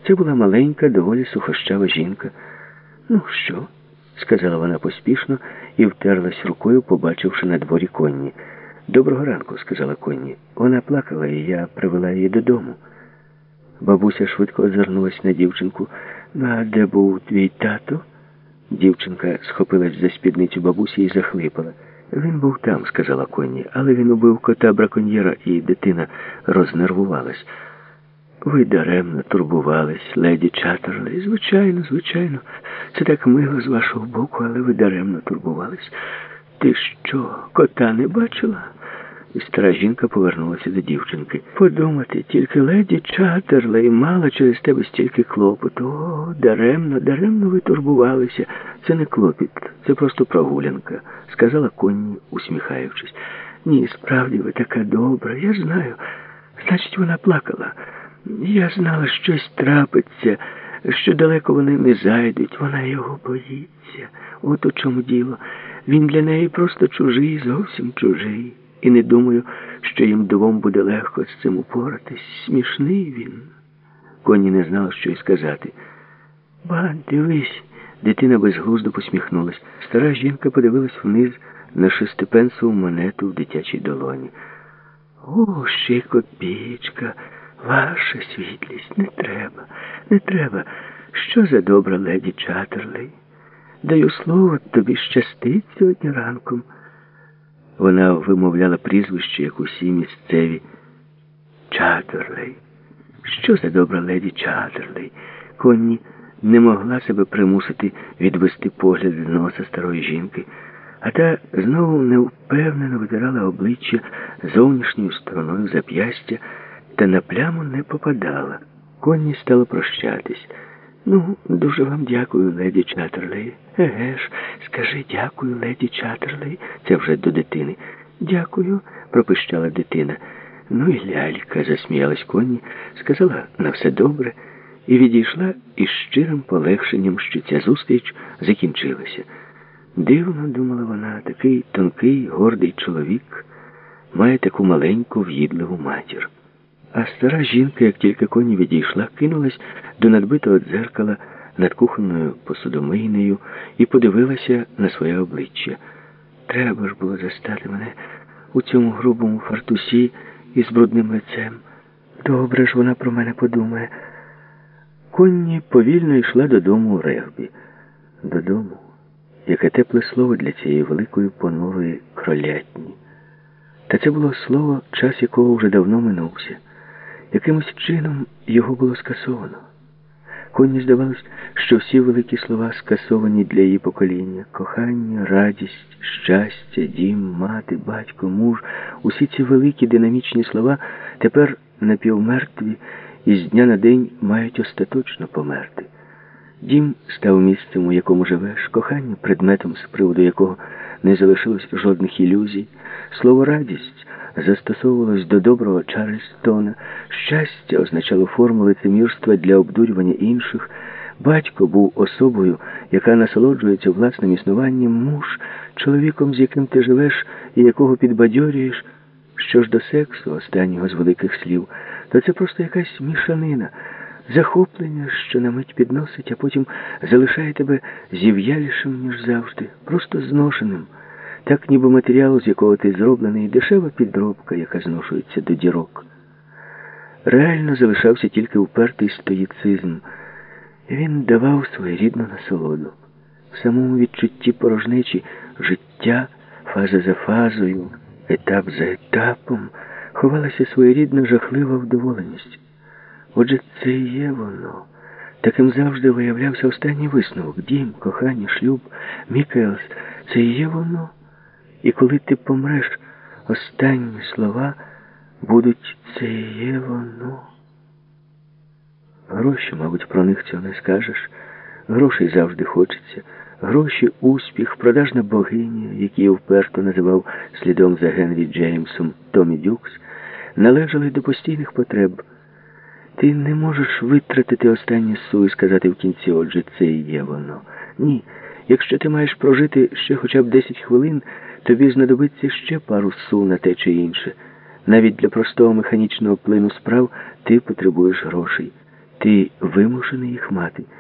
Це була маленька, доволі сухощава жінка. «Ну що?» – сказала вона поспішно і втерлась рукою, побачивши на дворі Конні. «Доброго ранку», – сказала Конні. «Вона плакала, і я привела її додому». Бабуся швидко озирнулась на дівчинку. «А де був твій тато?» Дівчинка схопилась за спідницю бабусі і захлипала. «Він був там», – сказала Конні, – «але він убив кота-браконьєра, і дитина рознервувалась». «Ви даремно турбувались, леді Чаттерлей. Звичайно, звичайно. Це так мило з вашого боку, але ви даремно турбувались. Ти що, кота не бачила?» І стара жінка повернулася до дівчинки. «Подумати, тільки леді Чаттерлей мала через тебе стільки клопоту. О, даремно ви турбувалися. Це не клопіт, це просто прогулянка», – сказала Конні, усміхаючись. «Ні, справді ви така добра, я знаю. Значить, вона плакала. Я знала, щось трапиться, що далеко вони не зайдуть. Вона його боїться. От у чому діло. Він для неї просто чужий, зовсім чужий. І не думаю, що їм двом буде легко з цим упоратись. Смішний він». Конні не знала, що й сказати. «Ба, дивись». Дитина безглуздо посміхнулась. Стара жінка подивилась вниз на 6-пенсову монету в дитячій долоні. «О, ще й копійка. Ваша світлість, не треба. Що за добра леді Чаттерлей? Даю слово, тобі щастить сьогодні ранком». Вона вимовляла прізвище, як усі місцеві. Чаттерлей. Що за добра леді Чаттерлей? Конні не могла себе примусити відвести погляд з носа старої жінки, а та знову невпевнено витирала обличчя зовнішньою стороною зап'ястя, та на пляму не попадала. Конні стала прощатись. «Ну, дуже вам дякую, леді Чаттерлей». «Еге ж, скажи дякую, леді Чаттерлей». Це вже до дитини. «Дякую», пропищала дитина. «Ну і лялька», засміялась Конні, сказала «на все добре» і відійшла із щирим полегшенням, що ця зустріч закінчилася. Дивно, думала вона, такий тонкий, гордий чоловік має таку маленьку, в'їдливу матір. А стара жінка, як тільки Конні відійшла, кинулась до надбитого дзеркала над кухонною посудомийнею і подивилася на своє обличчя. Треба ж було застати мене у цьому грубому фартусі із брудним лицем. Добре ж вона про мене подумає. Конні повільно йшла додому у Регбі. Додому. Яке тепле слово для цієї великої понурої кролятні. Та це було слово, час якого вже давно минувся. Якимось чином його було скасовано. Конні здавалось, що всі великі слова скасовані для її покоління. Кохання, радість, щастя, дім, мати, батько, муж. Усі ці великі динамічні слова тепер напівмертві і з дня на день мають остаточно померти. Дім став місцем, у якому живеш, кохання – предметом, з приводу якого не залишилось жодних ілюзій. Слово «радість» застосовувалось до доброго Чарльстона, щастя означало форму лицемірства для обдурювання інших, батько був особою, яка насолоджується власним існуванням, муж – чоловіком, з яким ти живеш і якого підбадьорюєш. Що ж до сексу, останнього з великих слів, то це просто якась мішанина, захоплення, що на мить підносить, а потім залишає тебе зів'ялішим, ніж завжди, просто зношеним. Так, ніби матеріал, з якого ти зроблений, дешева підробка, яка зношується до дірок. Реально залишався тільки упертий стоїцизм. Він давав своєрідну насолоду. В самому відчутті порожнечі життя, фаза за фазою, етап за етапом, ховалася своєрідна жахлива вдоволеність. Отже, це і є воно. Таким завжди виявлявся останній висновок. Дім, кохання, шлюб, Мікаелс – це і є воно. І коли ти помреш, останні слова будуть «це і є воно». Гроші, мабуть, про них цього не скажеш. Грошей завжди хочеться. Гроші, успіх, продажна богиня, який я вперто називав слідом за Генрі Джеймсом Томі Дюкс, належали до постійних потреб. Ти не можеш витратити останні су і сказати в кінці, отже, це і є воно. Ні, якщо ти маєш прожити ще хоча б 10 хвилин, тобі знадобиться ще пару су на те чи інше. Навіть для простого механічного плину справ ти потребуєш грошей. Ти вимушений їх мати.